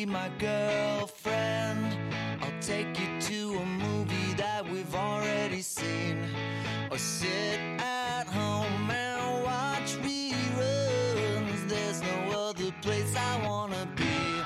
my girlfriend. I'll take you to a movie that we've already seen, or sit at home and watch reruns. There's no other place I wanna be.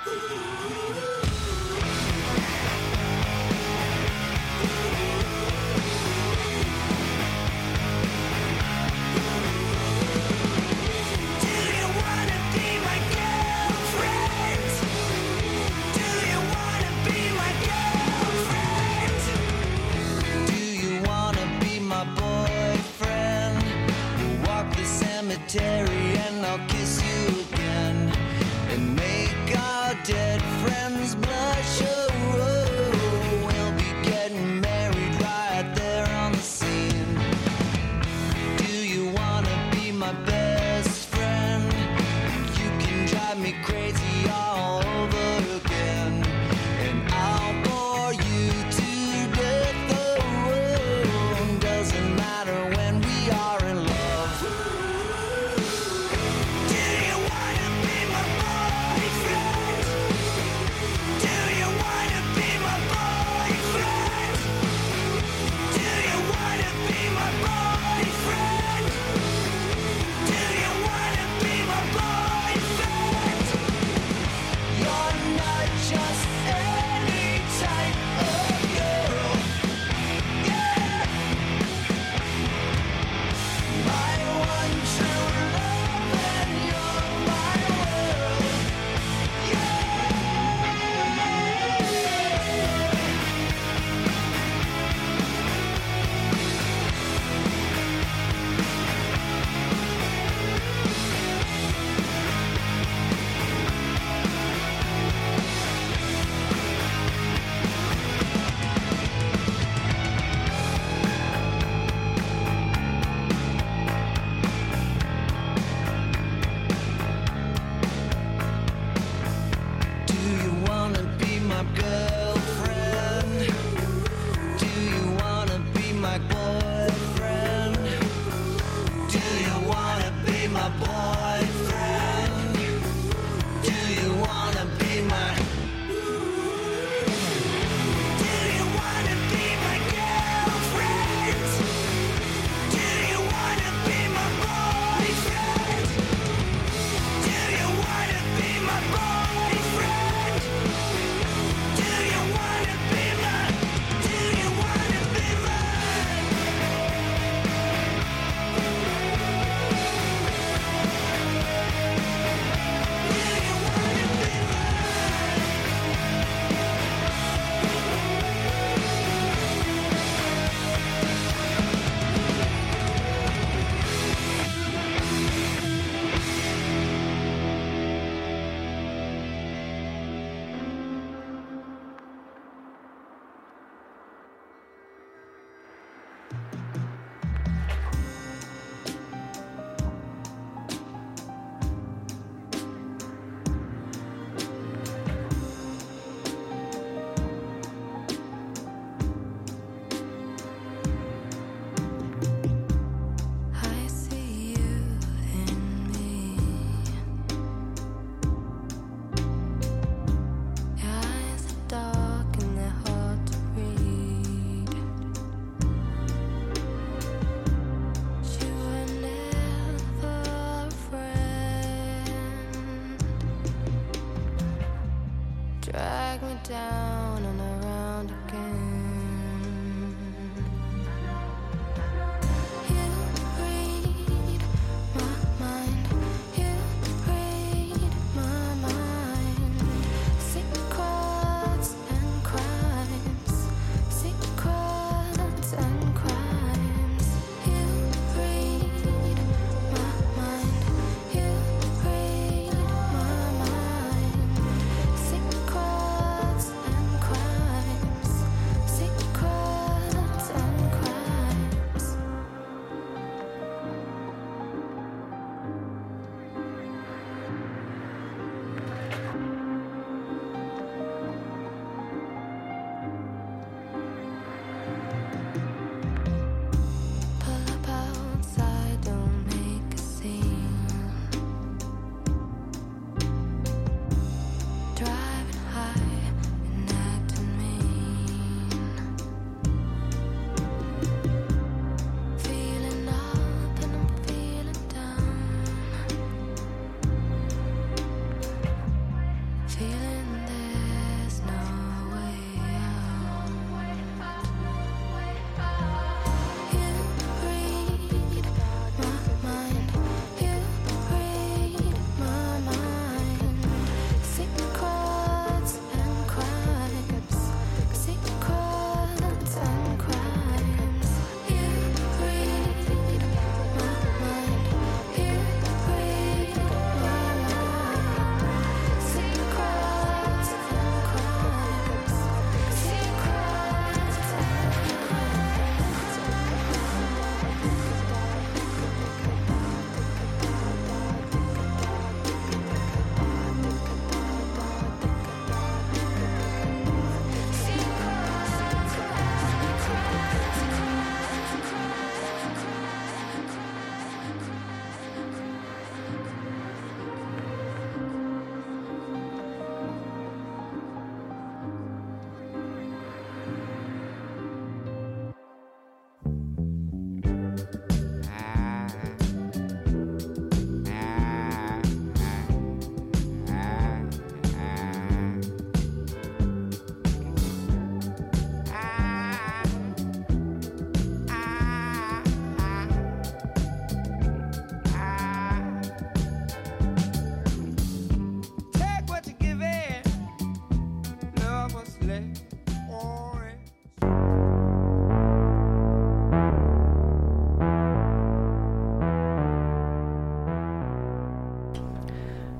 And I'll kiss you again and make our dead friends blush. Oh, we'll be getting married right there on the scene. Do you wanna be my best friend? You can drive me crazy all over again, and I'll bore you to death. Oh, doesn't matter when we are in love. Down and around again. You read my mind. You read my mind. Secrets and crimes. Secrets and crimes. You read my mind. You read my mind. Secrets and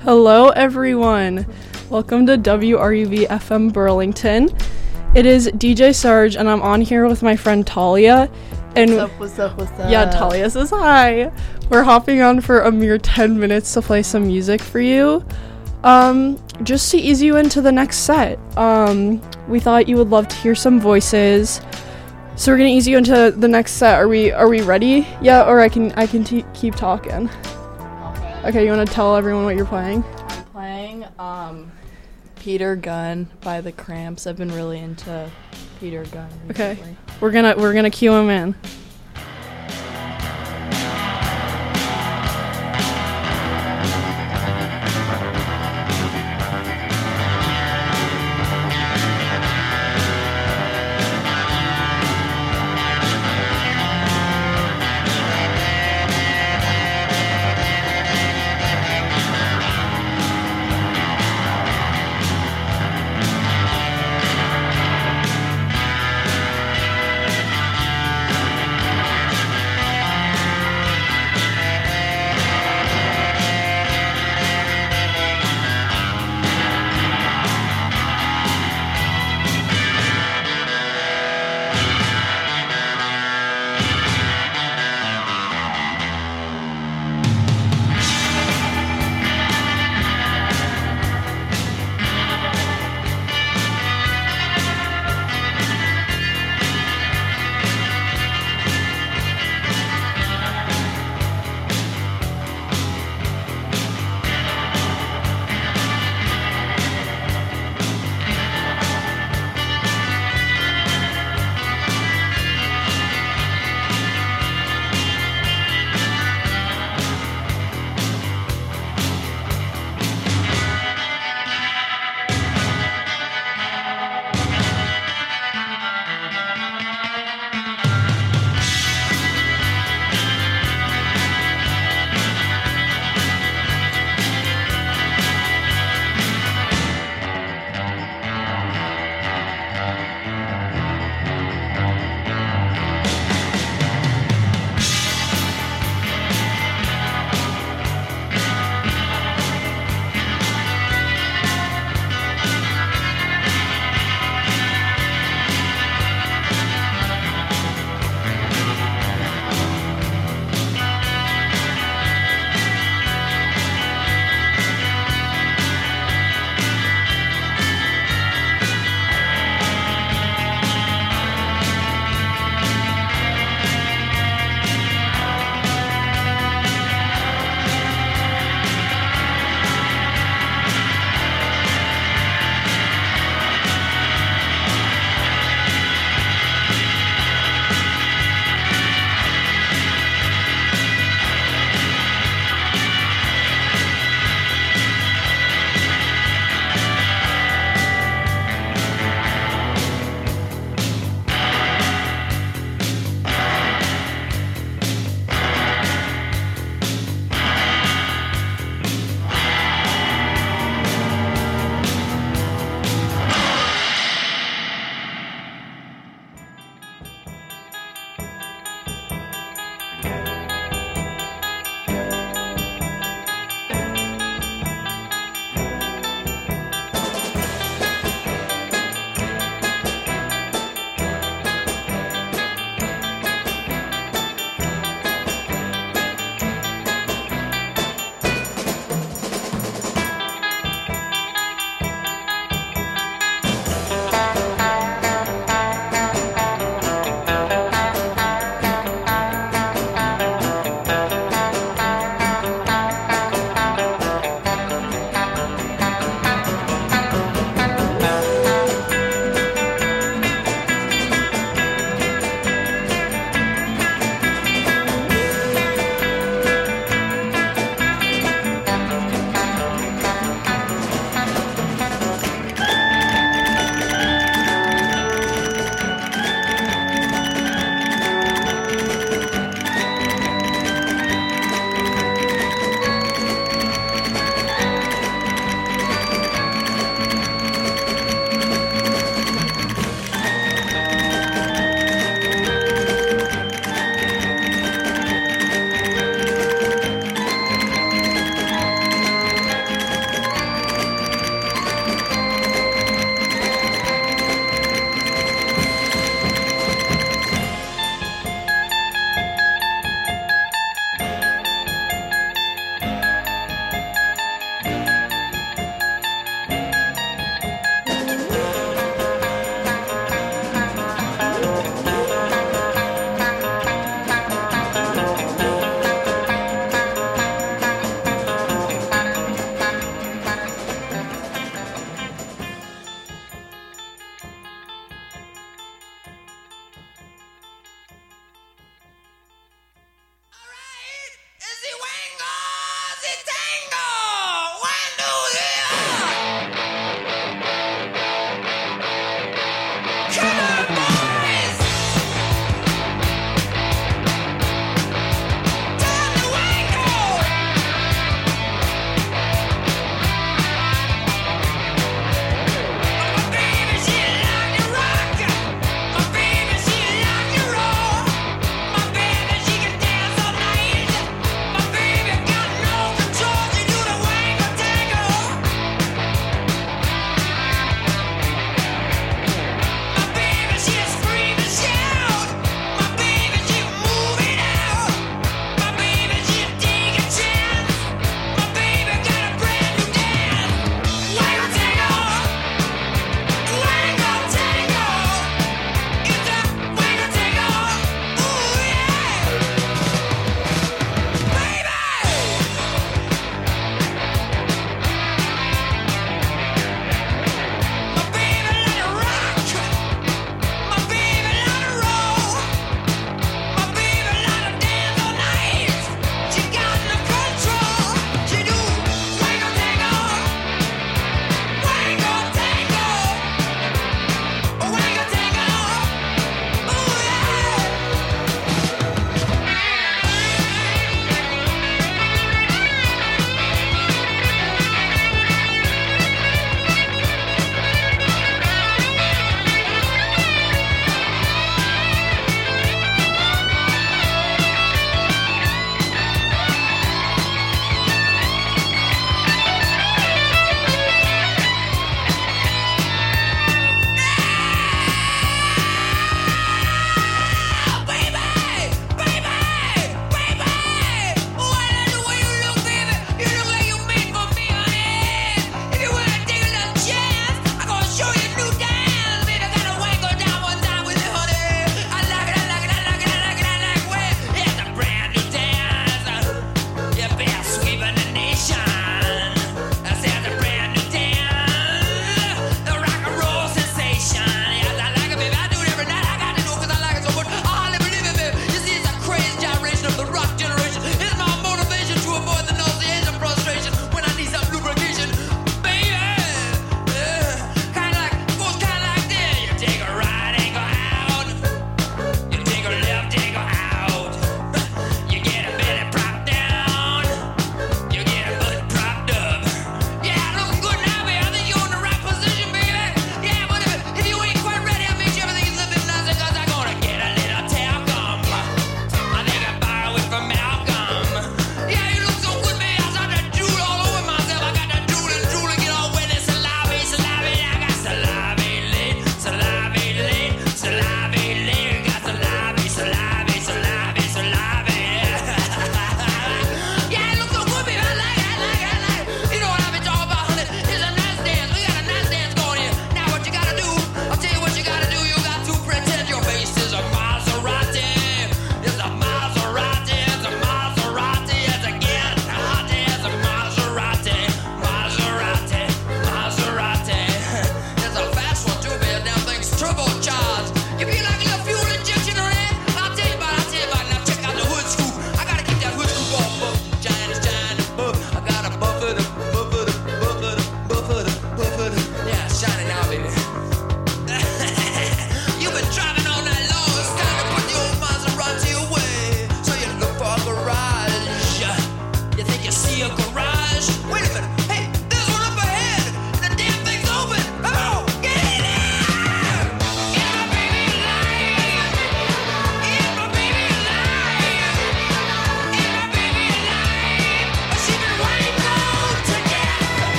Hello, everyone. Welcome to WRUV FM Burlington. It is DJ Sarge, and I'm on here with my friend Talia. And What's up? yeah, Talia says hi. We're hopping on for a mere 10 minutes to play some music for you. Just to ease you into the next set. We thought you would love to hear some voices. So we're gonna ease you into the next set. Are we ready? Yeah, or I can keep talking. Okay, you want to tell everyone what you're playing? I'm playing Peter Gunn by The Cramps. I've been really into Peter Gunn recently. Okay, we're gonna cue him in.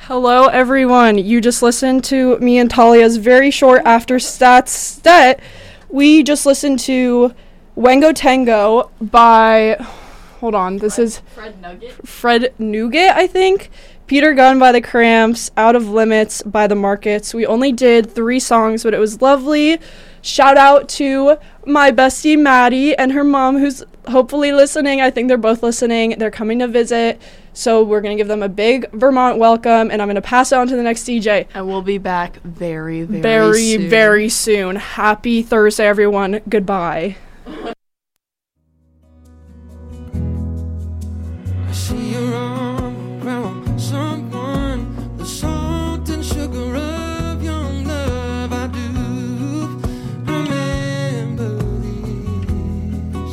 Hello, everyone. You just listened to me and Talia's very short after stats stet. We just listened to Wango Tango by, hold on, this is Fred Nugget. Fred Nougat, I think. Peter Gunn by the Cramps, Out of Limits by the Markets. We only did 3 songs, but it was lovely. Shout out to my bestie Maddie and her mom, who's hopefully listening. I think they're both listening. They're coming to visit, so we're going to give them a big Vermont welcome, and I'm going to pass it on to the next DJ. And we'll be back very, very soon. Very soon. Happy Thursday, everyone. Goodbye. I see your arm around someone, the salt and sugar of young love. I do remember this.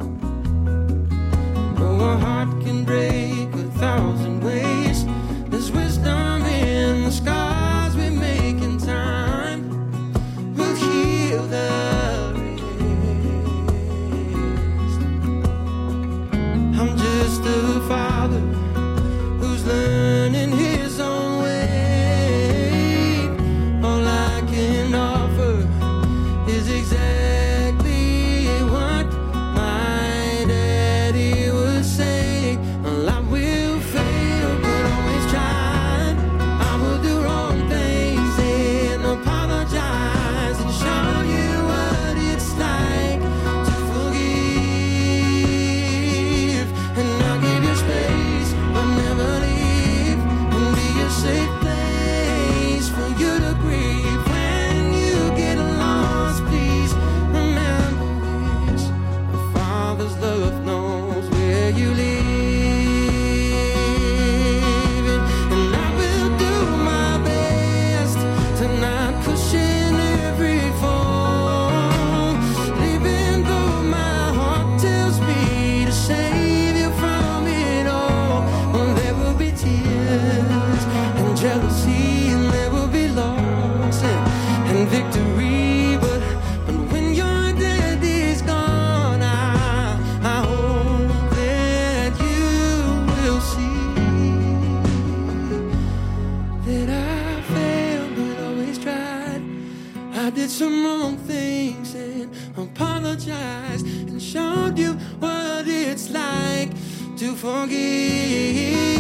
Though a heart can break 1,000 ways, there's wisdom in the scars we make in time. We'll heal the rest. I'm just a father who's learning his own way. All I can offer is exactly what my daddy would say. Well, I will fail, but always try. I will do wrong things and apologize and show you what it's like to forgive. And I'll give you space, but never leave, and be a safe place for you to grieve. When you get lost, please remember this: the Father's love knows where you live. And I will do my best to not cushion every fall, even though my heart tells me to save you from it all. Well, there will be tears and jealousy, and there will be loss and victory. But when your daddy's gone, I hope that you will see that I failed but always tried. I did some wrong things and apologized and showed you what it's like to forgive.